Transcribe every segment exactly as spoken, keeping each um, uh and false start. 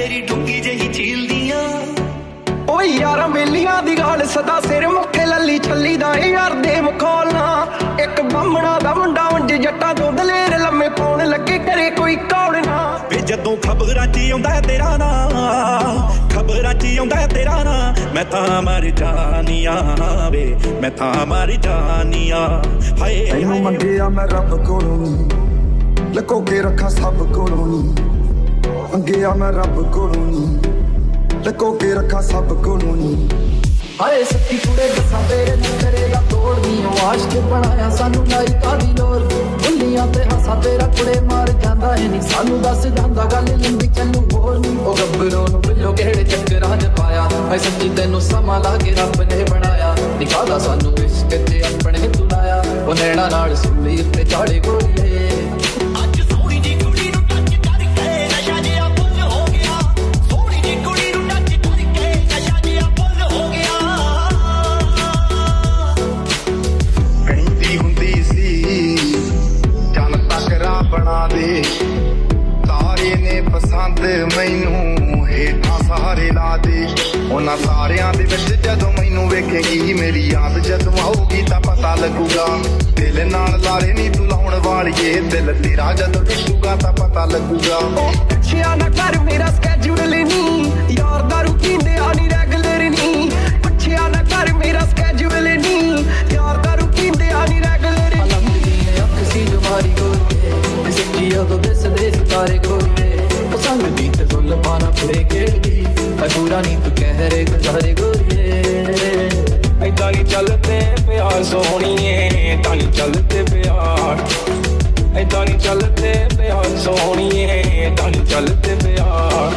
तेरी डुंगी जही झील दिया ओ यार मेलियां दी गाल सदा सिर मुखे लली छली दा यार दे मखौलना एक बमना दा मुंडा उंज जट्टा तो दलेर लम्मे पाउण लगे करे कोई कौड़ना वे जदों खबरां च आउंदा तेरा ना खबरां च आउंदा तेरा ना मैं तां मर जानिया वे मैं तां मर जानिया हाय तैनूं मंगिया मैं रब कोलों नी लको के रखा सब कोलों नी मंगिया मैं रब कोलों नी लको के रखा सब कोलों नी हाय सच्ची कुड़े दसा तेरे नखरे दा तोड़नी ओ आशिक बनाया सानू लाई कादी लोर भुल्लियां ते हसा तेरा कुड़े मार जांदा है नी सानू दस जांदा गल लंबी चलू होर नी ओ गब्बरों नु बिल्लो केड़े चक्करां च पाया हाय सच्ची तैनू समा लागे रब ने बनाया दिखादा सानू इश्क ते अपने तुलाया ओ नैना नाल सुली ते चाड़े गोरीए बना दे तारे ने पसंद मैनू हेठा सहारे ला दे उन्हां सारियां दे विच जदों मैनू वेखेगी मेरी याद जदों आऊगी तां पता लगूगा दिल नाल लारे नी तू लाउण वालीए दिल तेरा जदों टूटूगा तां पता लगूगा पिछिया ना कर मेरा स्केड्यूल नी यार दारू पींदे आ नी रेगुलर नी पिछिया ना कर मेरा स्केड्यूल नी यार दारू पींदे आ नी रेगुलर अख सी जुमारी गोरी जिया तो दिस दे सितारे गोरीए ओ संग दी ते फुल पाना फुले खेड़दी अधूरा नी तू कह रे गुजारे गोरीए ऐदां नी चलते प्यार सोहणीए ऐदां नी चलते प्यार ऐदां नी चलते प्यार सोहणीए ऐदां नी चलते प्यार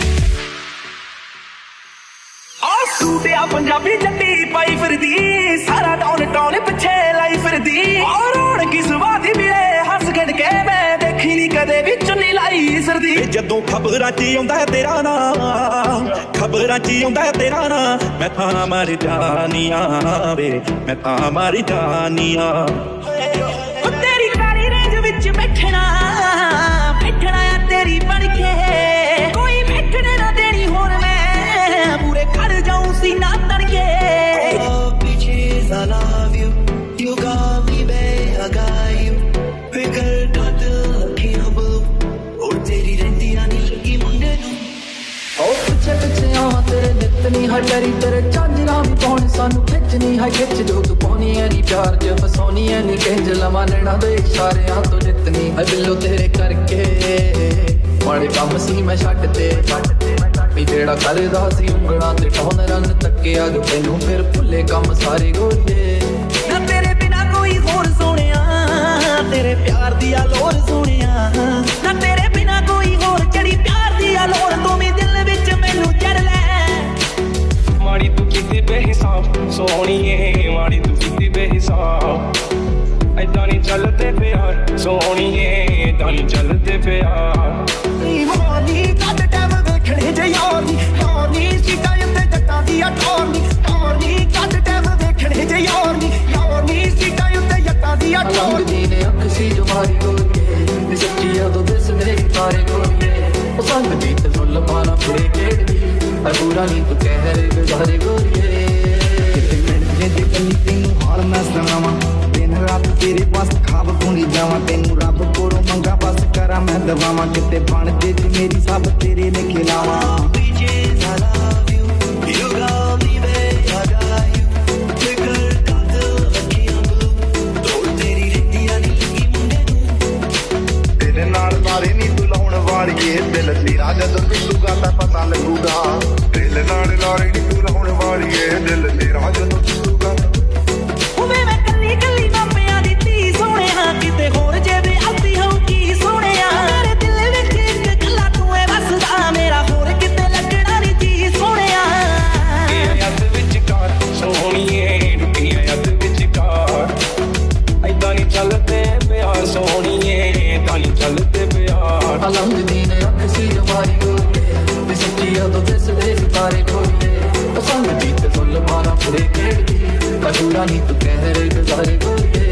आ सूटिया पंजाबी जट्टी पाई फिरदी सारा टाउन टाउन पिछे लाई फिरदी और हुण की सुवादी मिले हंस खेड के मैं देखी नी कदे भी चुन्नी लाई सरदी जदों खबरां च आउंदा तेरा ना खबरां च आउंदा तेरा ना मैं तां मर जानिया वे मैं तां मर जानिया तेरी कारी रेंज विच बैठना बैठना आ तेरी बन के कोई बैठने ना देनी हुण मैं पूरे खड़ जाऊं सीना तन के bitches I love you you got me babe I got you फिकर ढट अखियां बलू और तेरी रंदियां नी लगी मुंडे नू ओ पिछे पिछे आवां तेरे नित नी है डरी तेरे झांजरां भी पाउण सानू खिचनी है खिच जो तू पाउणी है नी प्यार च फसाउणी है नी किंज लवां नैना दे इशारियां तो जितनी है बिल्लो तेरे करके माड़े कम सी मैं छड्ड ते भी जेड़ा करदा सी उंगलां ते टौन रन तक्किया जो तैनू फिर भुल्ले कम सारे गोरीए ना तेरे बिना कोई होर सोहणिया तेरे प्यार दी लोर सोहणिया ना तेरे बिना कोई होर चढ़ी प्यार दी लोर तू भी दिल विच मैनू चढ़ ले माड़ी तू कीती बेहिसाब सोहणीए माड़ी तू कीती बेहिसाब ऐदां नी चलते प्यार सोहणीए ऐदां नी चलते प्यार मोनी कद टाइम वेखणे जे यार नी यार नी सीटा उत्ते जट्टां दी टोर नी टोर नी कद टाइम वेखणे जे यार नी यार नी सीटा उत्ते जट्टां दी टोर नी ने अख सी जुमारी गोरीए सच्चिया तो दिस दे सितारे गोरीए ओ संग दी ते फुल पाना फुले खेड़दी अधूरा नी तू कह रे गुजारे गोरीए किते मिलदे ते कन्नी तैनू हाल मैं सुनावां दिन रात तेरे पास खाब पूरी जावां तैनू रब कोलों मंगा बस करा मैं दवावां किते बन जे मेरी सब तेरे ने खिलावां bitches I love you you got me babe I got you फिकर ढट अखियां बलू और तेरी रंदियां नी लगी मुंडे नू दिल नाल लारे नी तू लाउण वालीए दिल तेरा जदों टूटूगा तां पता लगूगा दिल नाल लारे नी तू लाउण वालीए दिल तेरा जदों टूटूगा वे मैं कल्ली कल्ली मापियां दी धी सोहणिया किते होर जे वे आती होगी सोहणिया मेरे दिल विच इक कल्ला तू ऐ वसदा मेरा होर किते लगना नी जी सोहणिया अद विच कार सोहणीए टुटिया अद विच कार ऐदां नी चलते प्यार सोहणीए ऐदां नी चलते प्यार अलंग दी ने अख सी जुमारी गोरीए सच्चिया तो दिस दे सितारे गोरीए ओ संग दी ते फुल पाना फुले खेड़दी अधूरा नी तू कह रे गुजारे गोरीए